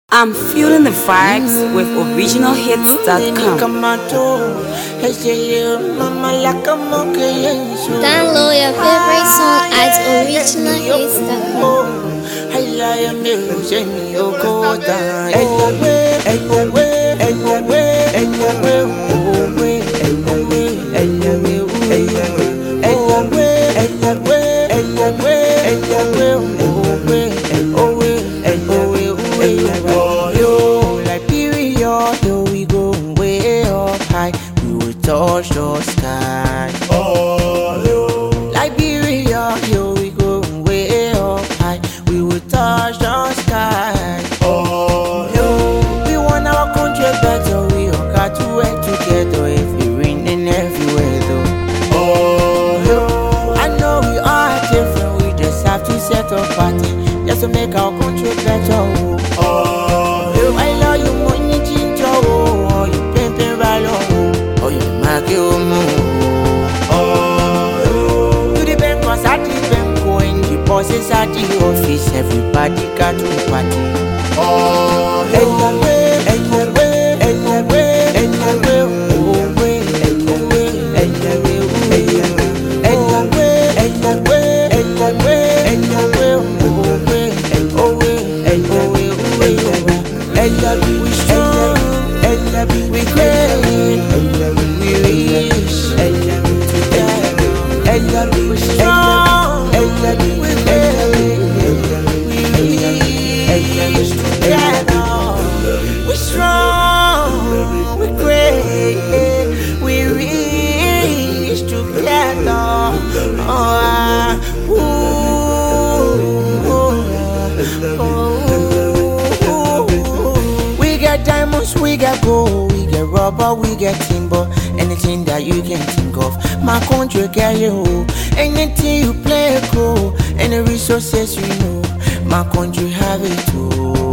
I'm feeling the vibes with originalhits.com. Download your favorite song at Here we go way up high, we will touch the sky. Liberia, here we go way up high, we will touch the sky. We want our country better, we all got to work together. If it's raining everywhere though, I know we are different, we just have to set a party just to make our country better. I love you money ginger, oh, you pimpin' right on, oh, you make you move. To the bank, cause at the bank, when the bosses at the office, everybody got to party. Anyway, we strong, we great, we rich together. We strong, we great, we rich together. We strong, we great, we rich together. We got diamonds, we got gold, we get rubber, we get timber, anything that you can think of. My country get you, anything you play cool, any resources you know, my country have it too.